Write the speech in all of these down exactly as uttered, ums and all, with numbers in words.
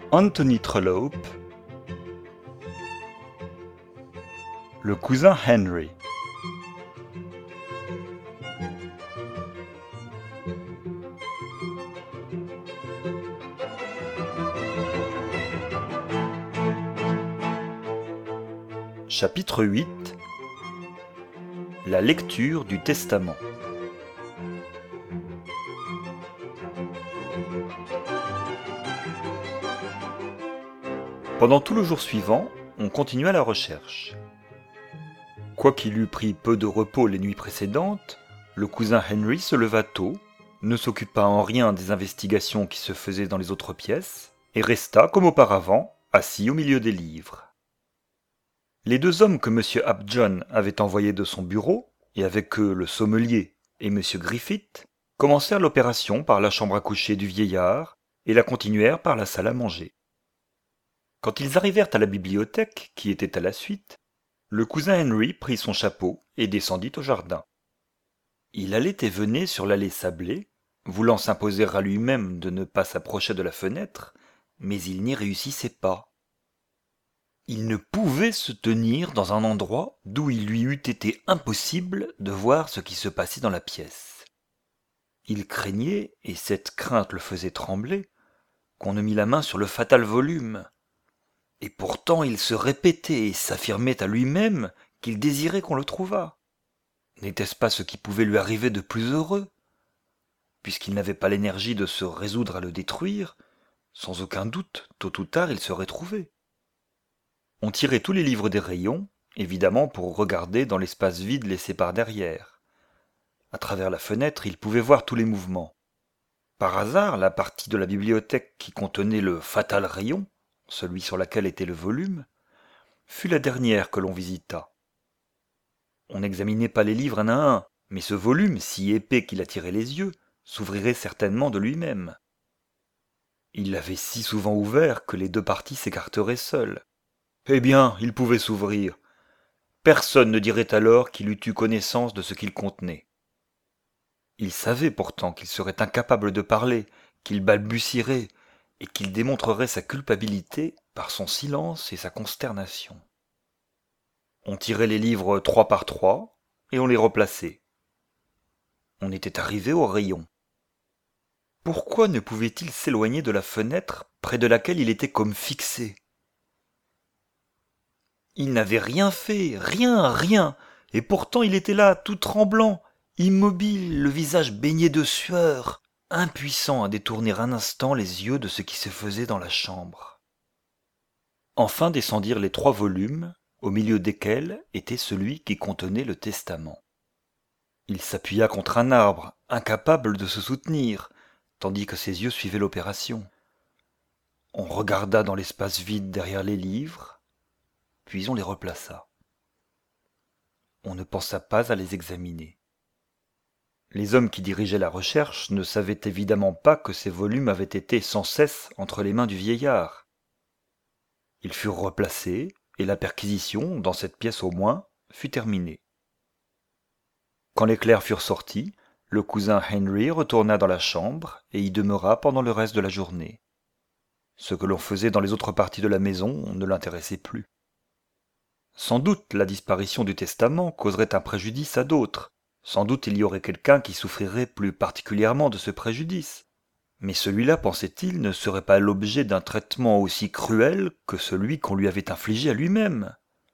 Anthony Trollope, le cousin Henry. Chapitre huit. La lecture du Testament. Pendant tout le jour suivant, on continua la recherche. Quoiqu'il eût pris peu de repos les nuits précédentes, le cousin Henry se leva tôt, ne s'occupa en rien des investigations qui se faisaient dans les autres pièces, et resta, comme auparavant, assis au milieu des livres. Les deux hommes que M. Upjohn avait envoyés de son bureau, et avec eux le sommelier et M. Griffith, commencèrent l'opération par la chambre à coucher du vieillard et la continuèrent par la salle à manger. Quand ils arrivèrent à la bibliothèque, qui était à la suite, le cousin Henry prit son chapeau et descendit au jardin. Il allait et venait sur l'allée sablée, voulant s'imposer à lui-même de ne pas s'approcher de la fenêtre, mais il n'y réussissait pas. Il ne pouvait se tenir dans un endroit d'où il lui eût été impossible de voir ce qui se passait dans la pièce. Il craignait, et cette crainte le faisait trembler, qu'on ne mît la main sur le fatal volume. Et pourtant il se répétait et s'affirmait à lui-même qu'il désirait qu'on le trouvât. N'était-ce pas ce qui pouvait lui arriver de plus heureux? Puisqu'il n'avait pas l'énergie de se résoudre à le détruire, sans aucun doute, tôt ou tard, il serait trouvé. On tirait tous les livres des rayons, évidemment pour regarder dans l'espace vide laissé par derrière. À travers la fenêtre, il pouvait voir tous les mouvements. Par hasard, la partie de la bibliothèque qui contenait le fatal rayon, celui sur laquelle était le volume, fut la dernière que l'on visita. On n'examinait pas les livres un à un, mais ce volume, si épais qu'il attirait les yeux, s'ouvrirait certainement de lui-même. Il l'avait si souvent ouvert que les deux parties s'écarteraient seules. Eh bien, il pouvait s'ouvrir. Personne ne dirait alors qu'il eût eu connaissance de ce qu'il contenait. Il savait pourtant qu'il serait incapable de parler, qu'il balbutierait, et qu'il démontrerait sa culpabilité par son silence et sa consternation. On tirait les livres trois par trois, et on les replaçait. On était arrivé au rayon. Pourquoi ne pouvait-il s'éloigner de la fenêtre près de laquelle il était comme fixé? Il n'avait rien fait, rien, rien, et pourtant il était là, tout tremblant, immobile, le visage baigné de sueur, impuissant à détourner un instant les yeux de ce qui se faisait dans la chambre. Enfin descendirent les trois volumes, au milieu desquels était celui qui contenait le testament. Il s'appuya contre un arbre, incapable de se soutenir, tandis que ses yeux suivaient l'opération. On regarda dans l'espace vide derrière les livres, puis on les replaça. On ne pensa pas à les examiner. Les hommes qui dirigeaient la recherche ne savaient évidemment pas que ces volumes avaient été sans cesse entre les mains du vieillard. Ils furent replacés, et la perquisition, dans cette pièce au moins, fut terminée. Quand les clercs furent sortis, le cousin Henry retourna dans la chambre et y demeura pendant le reste de la journée. Ce que l'on faisait dans les autres parties de la maison ne l'intéressait plus. Sans doute la disparition du testament causerait un préjudice à d'autres. Sans doute il y aurait quelqu'un qui souffrirait plus particulièrement de ce préjudice. Mais celui-là, pensait-il, ne serait pas l'objet d'un traitement aussi cruel que celui qu'on lui avait infligé à lui-même.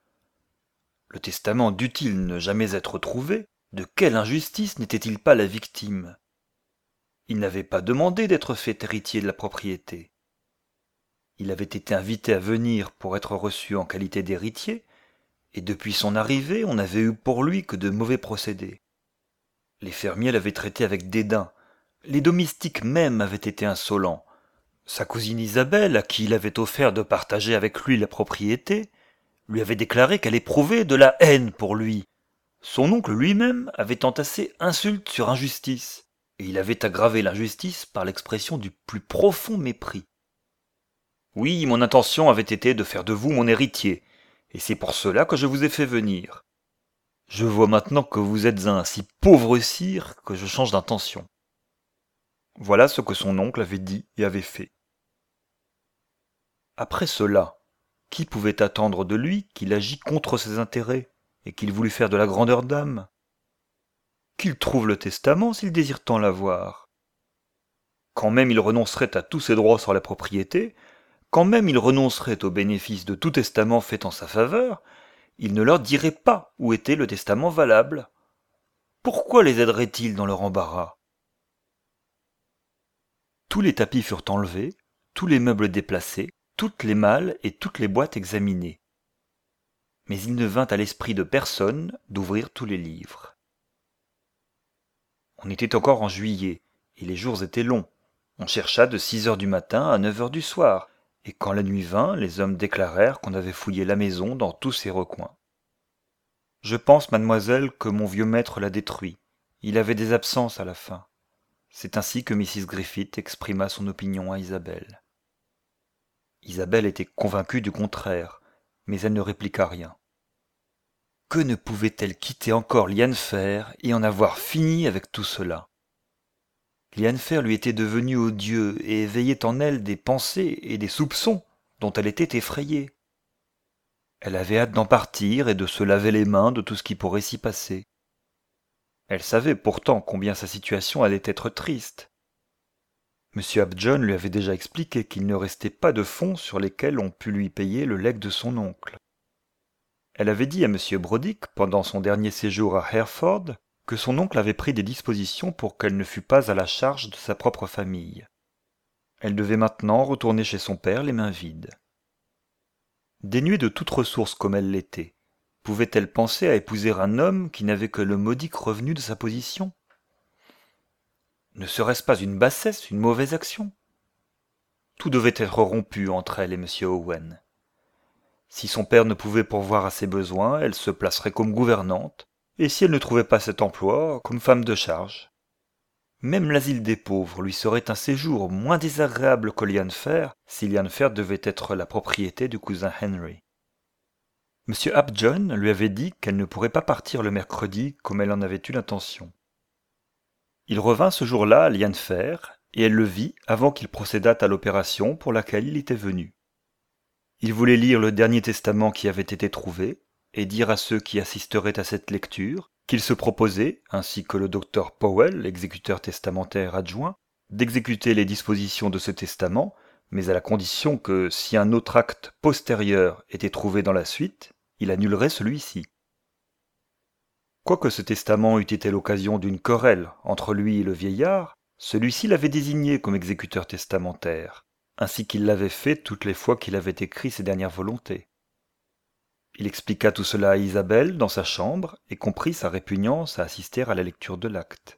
Le testament dût-il ne jamais être trouvé, de quelle injustice n'était-il pas la victime? Il n'avait pas demandé d'être fait héritier de la propriété. Il avait été invité à venir pour être reçu en qualité d'héritier, et depuis son arrivée, on n'avait eu pour lui que de mauvais procédés. Les fermiers l'avaient traité avec dédain, les domestiques même avaient été insolents. Sa cousine Isabelle, à qui il avait offert de partager avec lui la propriété, lui avait déclaré qu'elle éprouvait de la haine pour lui. Son oncle lui-même avait entassé insulte sur injustice, et il avait aggravé l'injustice par l'expression du plus profond mépris. Oui, mon intention avait été de faire de vous mon héritier, et c'est pour cela que je vous ai fait venir. Je vois maintenant que vous êtes un si pauvre sire que je change d'intention. Voilà ce que son oncle avait dit et avait fait. Après cela, qui pouvait attendre de lui qu'il agît contre ses intérêts et qu'il voulût faire de la grandeur d'âme? Qu'il trouve le testament s'il désire tant l'avoir. Quand même il renoncerait à tous ses droits sur la propriété, quand même il renoncerait au bénéfice de tout testament fait en sa faveur, il ne leur dirait pas où était le testament valable. Pourquoi les aiderait-il dans leur embarras? Tous les tapis furent enlevés, tous les meubles déplacés, toutes les malles et toutes les boîtes examinées. Mais il ne vint à l'esprit de personne d'ouvrir tous les livres. On était encore en juillet, et les jours étaient longs. On chercha de six heures du matin à neuf heures du soir, et quand la nuit vint, les hommes déclarèrent qu'on avait fouillé la maison dans tous ses recoins. Je pense, mademoiselle, que mon vieux maître l'a détruit. Il avait des absences à la fin. C'est ainsi que Mrs Griffith exprima son opinion à Isabelle. Isabelle était convaincue du contraire, mais elle ne répliqua rien. Que ne pouvait-elle quitter encore Lianfer et en avoir fini avec tout cela? Lianfer lui était devenu odieux et éveillait en elle des pensées et des soupçons dont elle était effrayée. Elle avait hâte d'en partir et de se laver les mains de tout ce qui pourrait s'y passer. Elle savait pourtant combien sa situation allait être triste. M. Upjohn lui avait déjà expliqué qu'il ne restait pas de fonds sur lesquels on pût lui payer le legs de son oncle. Elle avait dit à M. Brodick, pendant son dernier séjour à Hereford, que son oncle avait pris des dispositions pour qu'elle ne fût pas à la charge de sa propre famille. Elle devait maintenant retourner chez son père les mains vides. Dénuée de toute ressource comme elle l'était, pouvait-elle penser à épouser un homme qui n'avait que le modique revenu de sa position? Ne serait-ce pas une bassesse, une mauvaise action? Tout devait être rompu entre elle et M. Owen. Si son père ne pouvait pourvoir à ses besoins, elle se placerait comme gouvernante, et si elle ne trouvait pas cet emploi, comme femme de charge. Même l'asile des pauvres lui serait un séjour moins désagréable que Lianfer, si Lianfer devait être la propriété du cousin Henry. M. Upjohn lui avait dit qu'elle ne pourrait pas partir le mercredi comme elle en avait eu l'intention. Il revint ce jour-là à Lianfer, et elle le vit avant qu'il procédât à l'opération pour laquelle il était venu. Il voulait lire le dernier testament qui avait été trouvé, et dire à ceux qui assisteraient à cette lecture qu'il se proposait, ainsi que le docteur Powell, l'exécuteur testamentaire adjoint, d'exécuter les dispositions de ce testament, mais à la condition que, si un autre acte postérieur était trouvé dans la suite, il annulerait celui-ci. Quoique ce testament eût été l'occasion d'une querelle entre lui et le vieillard, celui-ci l'avait désigné comme exécuteur testamentaire, ainsi qu'il l'avait fait toutes les fois qu'il avait écrit ses dernières volontés. Il expliqua tout cela à Isabelle dans sa chambre et comprit sa répugnance à assister à la lecture de l'acte.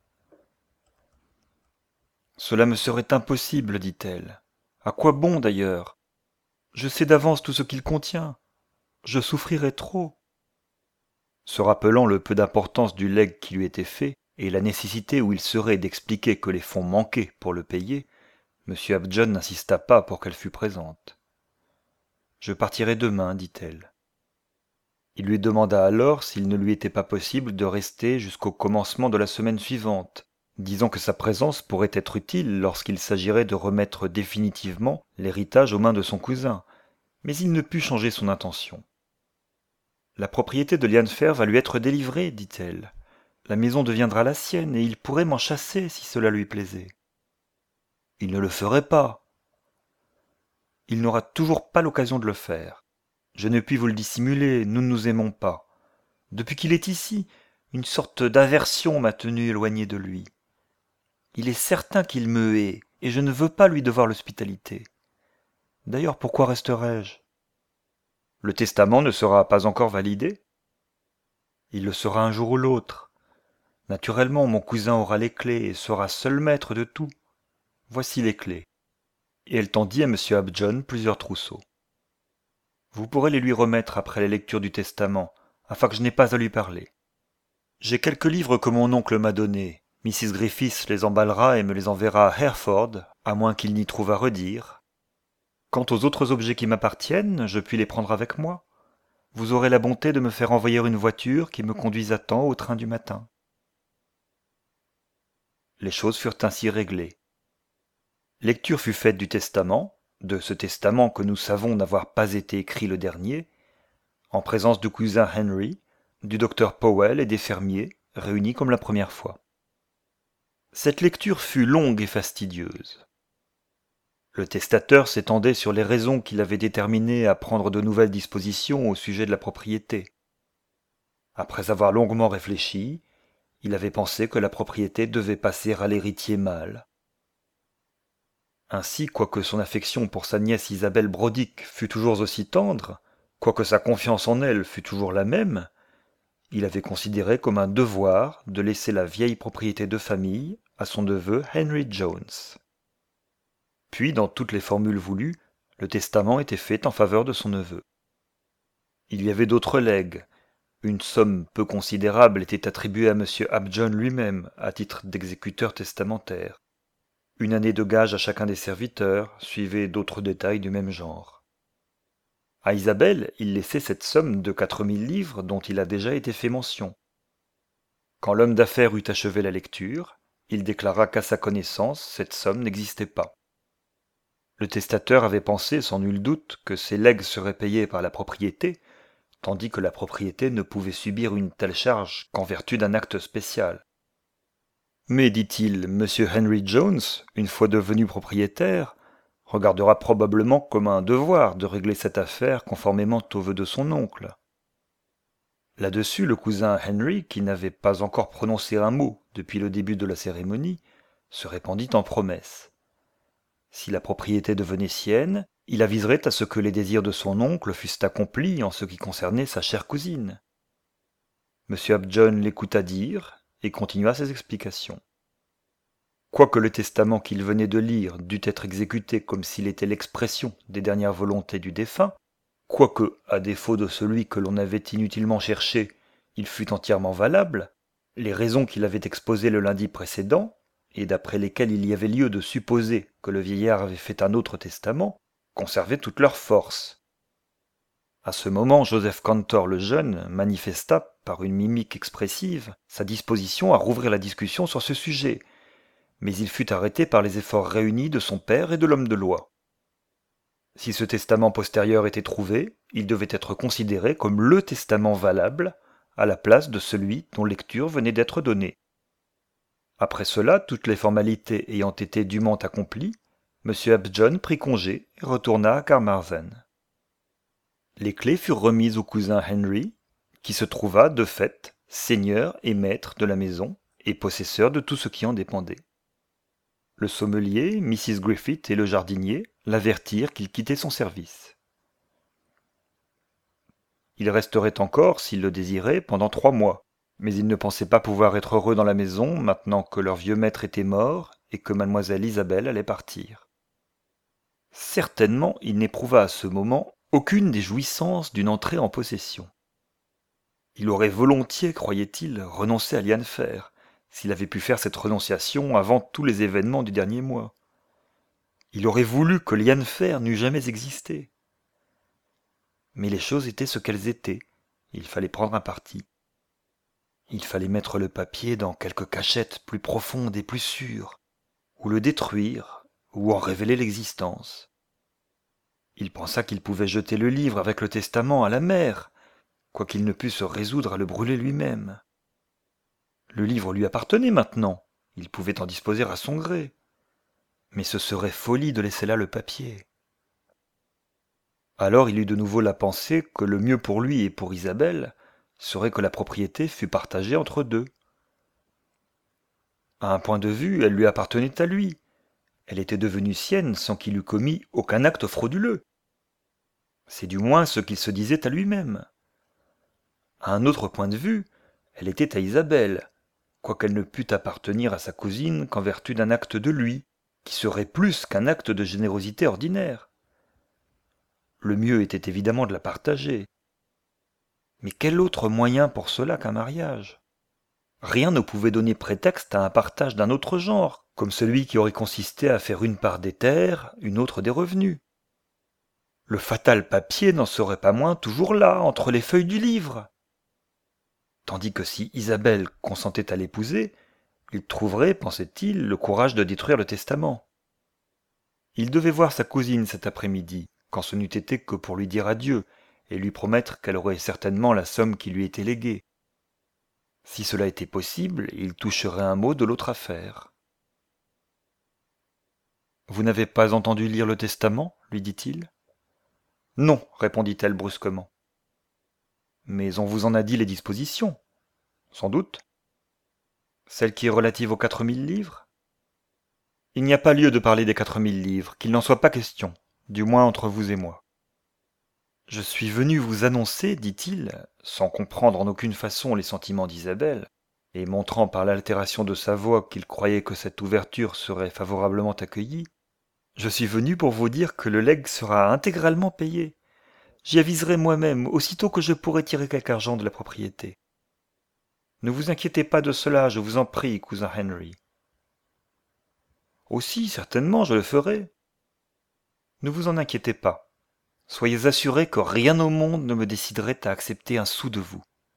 « Cela me serait impossible, dit-elle. À quoi bon d'ailleurs? Je sais d'avance tout ce qu'il contient. Je souffrirais trop. » Se rappelant le peu d'importance du legs qui lui était fait et la nécessité où il serait d'expliquer que les fonds manquaient pour le payer, M. Upjohn n'insista pas pour qu'elle fût présente. « Je partirai demain, dit-elle. » Il lui demanda alors s'il ne lui était pas possible de rester jusqu'au commencement de la semaine suivante, disant que sa présence pourrait être utile lorsqu'il s'agirait de remettre définitivement l'héritage aux mains de son cousin, mais il ne put changer son intention. « La propriété de Lianfer va lui être délivrée, dit-elle. La maison deviendra la sienne, et il pourrait m'en chasser si cela lui plaisait. » Il ne le ferait pas. Il n'aura toujours pas l'occasion de le faire. Je ne puis vous le dissimuler, nous ne nous aimons pas. Depuis qu'il est ici, une sorte d'aversion m'a tenu éloigné de lui. Il est certain qu'il me hait, et je ne veux pas lui devoir l'hospitalité. D'ailleurs, pourquoi resterais-je? Le testament ne sera pas encore validé? Il le sera un jour ou l'autre. Naturellement, mon cousin aura les clés et sera seul maître de tout. Voici les clés. Et elle tendit à M. Upjohn plusieurs trousseaux. Vous pourrez les lui remettre après la lecture du testament, afin que je n'ai pas à lui parler. J'ai quelques livres que mon oncle m'a donnés. Mrs Griffith les emballera et me les enverra à Hereford, à moins qu'il n'y trouve à redire. Quant aux autres objets qui m'appartiennent, je puis les prendre avec moi. Vous aurez la bonté de me faire envoyer une voiture qui me conduise à temps au train du matin. Les choses furent ainsi réglées. Lecture fut faite du testament, de ce testament que nous savons n'avoir pas été écrit le dernier, en présence du cousin Henry, du docteur Powell et des fermiers, réunis comme la première fois. Cette lecture fut longue et fastidieuse. Le testateur s'étendait sur les raisons qui l'avaient déterminé à prendre de nouvelles dispositions au sujet de la propriété. Après avoir longuement réfléchi, il avait pensé que la propriété devait passer à l'héritier mâle. Ainsi, quoique son affection pour sa nièce Isabelle Brodick fût toujours aussi tendre, quoique sa confiance en elle fût toujours la même, il avait considéré comme un devoir de laisser la vieille propriété de famille à son neveu Henry Jones. Puis, dans toutes les formules voulues, le testament était fait en faveur de son neveu. Il y avait d'autres legs. Une somme peu considérable était attribuée à M. Upjohn lui-même à titre d'exécuteur testamentaire. Une année de gage à chacun des serviteurs, suivait d'autres détails du même genre. À Isabelle, il laissait cette somme de quatre mille livres dont il a déjà été fait mention. Quand l'homme d'affaires eut achevé la lecture, il déclara qu'à sa connaissance, cette somme n'existait pas. Le testateur avait pensé sans nul doute que ces legs seraient payés par la propriété, tandis que la propriété ne pouvait subir une telle charge qu'en vertu d'un acte spécial. Mais, dit-il, M. Henry Jones, une fois devenu propriétaire, regardera probablement comme un devoir de régler cette affaire conformément aux vœux de son oncle. Là-dessus, le cousin Henry, qui n'avait pas encore prononcé un mot depuis le début de la cérémonie, se répandit en promesses. Si la propriété devenait sienne, il aviserait à ce que les désirs de son oncle fussent accomplis en ce qui concernait sa chère cousine. M. Upjohn l'écouta dire et continua ses explications. Quoique le testament qu'il venait de lire dût être exécuté comme s'il était l'expression des dernières volontés du défunt, quoique, à défaut de celui que l'on avait inutilement cherché, il fût entièrement valable, les raisons qu'il avait exposées le lundi précédent, et d'après lesquelles il y avait lieu de supposer que le vieillard avait fait un autre testament, conservaient toute leur force. À ce moment, Joseph Cantor le jeune manifesta, par une mimique expressive, sa disposition à rouvrir la discussion sur ce sujet, mais il fut arrêté par les efforts réunis de son père et de l'homme de loi. Si ce testament postérieur était trouvé, il devait être considéré comme le testament valable, à la place de celui dont lecture venait d'être donnée. Après cela, toutes les formalités ayant été dûment accomplies, M. Upjohn prit congé et retourna à Carmarthen. Les clés furent remises au cousin Henry, qui se trouva, de fait, seigneur et maître de la maison et possesseur de tout ce qui en dépendait. Le sommelier, missus Griffith et le jardinier l'avertirent qu'il quittait son service. Il resterait encore, s'il le désirait, pendant trois mois, mais il ne pensait pas pouvoir être heureux dans la maison maintenant que leur vieux maître était mort et que mademoiselle Isabelle allait partir. Certainement, il n'éprouva à ce moment aucune des jouissances d'une entrée en possession. Il aurait volontiers, croyait-il, renoncé à Lianfer, s'il avait pu faire cette renonciation avant tous les événements du dernier mois. Il aurait voulu que Lianfer n'eût jamais existé. Mais les choses étaient ce qu'elles étaient, il fallait prendre un parti. Il fallait mettre le papier dans quelque cachette plus profonde et plus sûre, ou le détruire, ou en révéler l'existence. Il pensa qu'il pouvait jeter le livre avec le testament à la mer, quoiqu'il ne pût se résoudre à le brûler lui-même. Le livre lui appartenait maintenant, il pouvait en disposer à son gré. Mais ce serait folie de laisser là le papier. Alors il eut de nouveau la pensée que le mieux pour lui et pour Isabelle serait que la propriété fût partagée entre deux. À un point de vue, elle lui appartenait à lui. Elle était devenue sienne sans qu'il eût commis aucun acte frauduleux. C'est du moins ce qu'il se disait à lui-même. À un autre point de vue, elle était à Isabelle, quoiqu'elle ne pût appartenir à sa cousine qu'en vertu d'un acte de lui, qui serait plus qu'un acte de générosité ordinaire. Le mieux était évidemment de la partager. Mais quel autre moyen pour cela qu'un mariage ? Rien ne pouvait donner prétexte à un partage d'un autre genre, comme celui qui aurait consisté à faire une part des terres, une autre des revenus. Le fatal papier n'en serait pas moins toujours là, entre les feuilles du livre. Tandis que si Isabelle consentait à l'épouser, il trouverait, pensait-il, le courage de détruire le testament. Il devait voir sa cousine cet après-midi, quand ce n'eût été que pour lui dire adieu et lui promettre qu'elle aurait certainement la somme qui lui était léguée. Si cela était possible, il toucherait un mot de l'autre affaire. « Vous n'avez pas entendu lire le testament ?» lui dit-il. « Non, répondit-elle brusquement. »« Mais on vous en a dit les dispositions, sans doute. Celle qui est relative aux quatre mille livres ? Il n'y a pas lieu de parler des quatre mille livres, qu'il n'en soit pas question, du moins entre vous et moi. Je suis venu vous annoncer, dit-il, sans comprendre en aucune façon les sentiments d'Isabelle, et montrant par l'altération de sa voix qu'il croyait que cette ouverture serait favorablement accueillie, je suis venu pour vous dire que le legs sera intégralement payé. J'y aviserai moi-même, aussitôt que je pourrai tirer quelque argent de la propriété. Ne vous inquiétez pas de cela, je vous en prie, cousin Henry. Aussi, certainement, je le ferai. Ne vous en inquiétez pas. Soyez assuré que rien au monde ne me déciderait à accepter un sou de vous.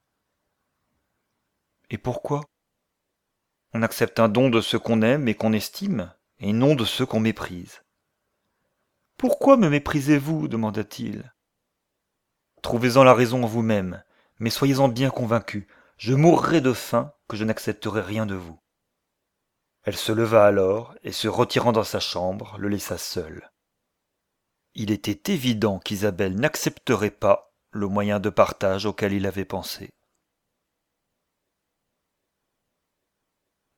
Et pourquoi ? On accepte un don de ceux qu'on aime et qu'on estime, et non de ceux qu'on méprise. Pourquoi me méprisez-vous ? demanda-t-il. Trouvez-en la raison en vous-même, mais soyez-en bien convaincu, je mourrai de faim que je n'accepterai rien de vous. Elle se leva alors, et se retirant dans sa chambre, le laissa seul. Il était évident qu'Isabelle n'accepterait pas le moyen de partage auquel il avait pensé.